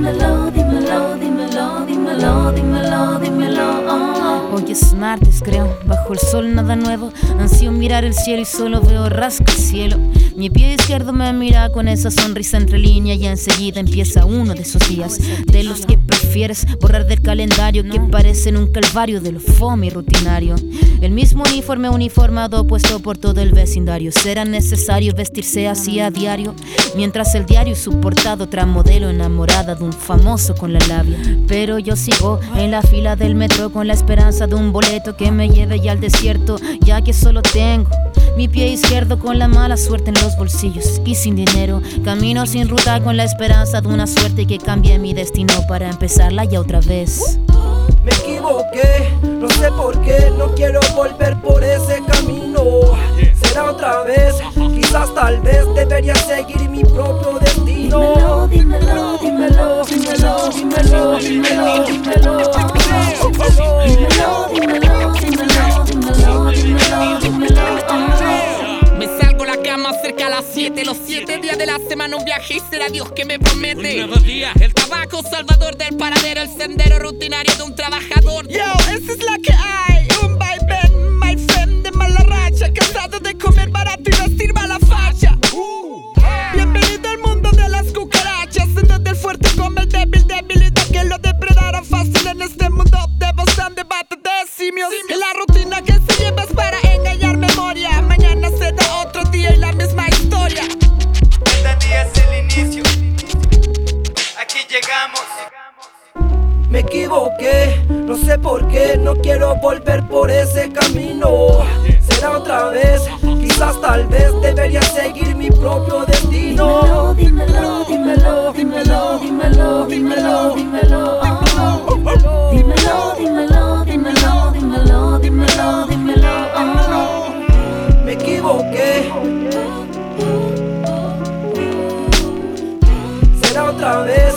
dímelo, dímelo, dímelo, dímelo, dímelo, dímelo. Hoy es martes, creo, bajo el sol nada nuevo. Ansío mirar el cielo y solo veo rascacielos. Mi pie izquierdo me mira con esa sonrisa entre línea y enseguida empieza uno de esos días, de los que prefieres borrar del calendario, que parecen un calvario de lo fome y rutinario. El mismo uniforme uniformado puesto por todo el vecindario. ¿Será necesario vestirse así a diario? Mientras el diario y su portada otra modelo enamorada de un famoso con la labia. Pero yo sigo en la fila del metro con la esperanza de un boleto que me lleve ya al desierto, ya que solo tengo mi pie izquierdo con la mala suerte en los bolsillos y sin dinero. Camino sin ruta con la esperanza de una suerte que cambie mi destino para empezarla ya otra vez. Me equivoqué, no sé por qué, no quiero volver por ese camino. Será otra vez, quizás tal vez debería seguir mi propio destino. Dímelo, dímelo, dímelo, dímelo, dímelo, dímelo, dímelo. Dímelo, dímelo, dímelo, dímelo, dímelo, dímelo. Me salgo la cama cerca a las 7, los 7 días de la semana un viaje y será Dios que me promete. Un nuevo día. El tabaco salvador del paradero, el sendero rutinario de un trabajador. Yo, esa es la que hay, un vaivén, my friend de mala racha, cansado de comer barato y vestir mala facha. Bienvenido al mundo de las cucarachas, en donde el fuerte come el débil, debilidad que lo depredaron fácil en este mundo de bastante debate de simios. Que la rutina que se lleva es para engañar memoria, mañana será otro día y la misma historia. Este día es el inicio, aquí llegamos. Me equivoqué, no sé por qué, no quiero volver por ese camino. Será otra vez, quizás tal vez debería seguir mi propio destino. Dímelo, dímelo, dímelo, dímelo, dímelo, dímelo. Dímelo, dímelo, dímelo, dímelo, dímelo, dímelo. Me equivoqué, será otra vez.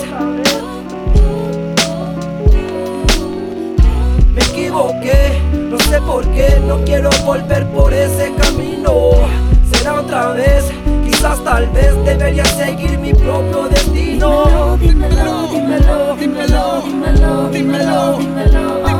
Me equivoqué, no sé por qué, no quiero volver por ese camino. Será otra vez, quizás tal vez debería seguir mi propio destino. Dímelo, dímelo, dímelo, dímelo, dímelo, dímelo.